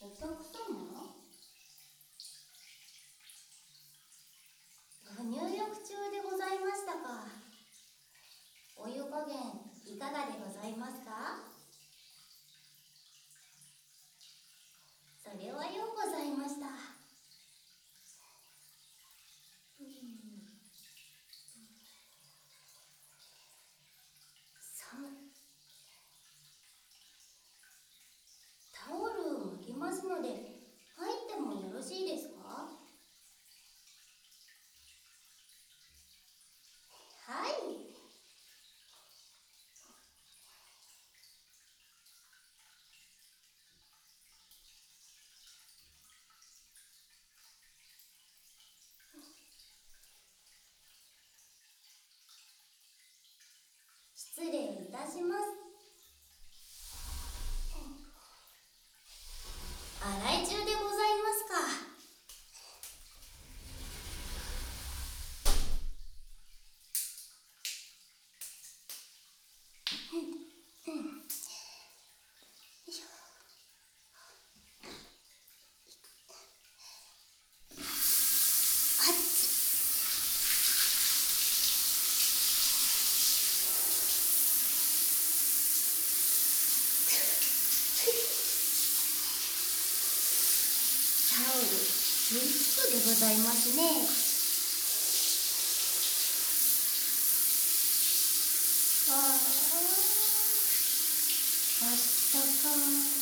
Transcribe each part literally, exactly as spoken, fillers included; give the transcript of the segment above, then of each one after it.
お客様、ご入浴中でございましたか。お湯加減いかがでございますか。それはようございました。うん、寒い。タオルを巻きますので入ってもよろしいですか。はい。失礼いたします。洗い中でございますか。あっち。タオル吸い付くでございますね。ああ、あったかい。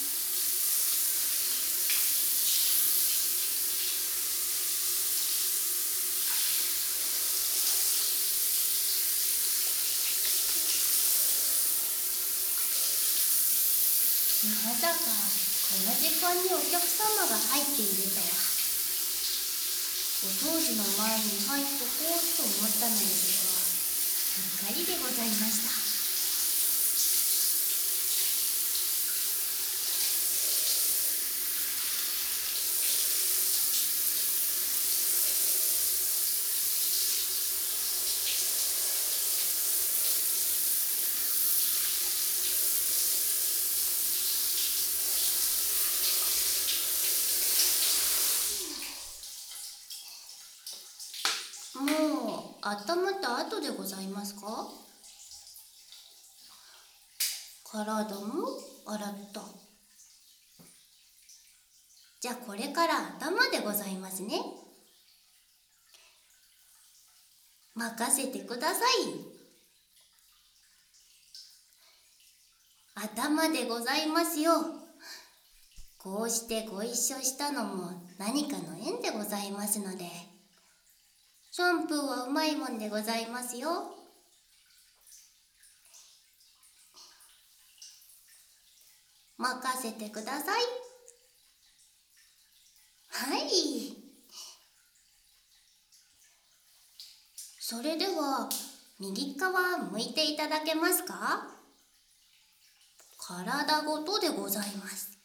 まさかこの時間にお客様が入っているとは。お掃除の前に入っとこうと思ったのですが、うっかりでございました。もう温まった後でございますか。体も洗った。じゃあこれから頭でございますね。任せてください。頭でございますよ。こうしてご一緒したのも何かの縁でございますので、シャンプーはうまいもんでございますよ。任せてください。はい。それでは右側向いていただけますか。体ごとでございます。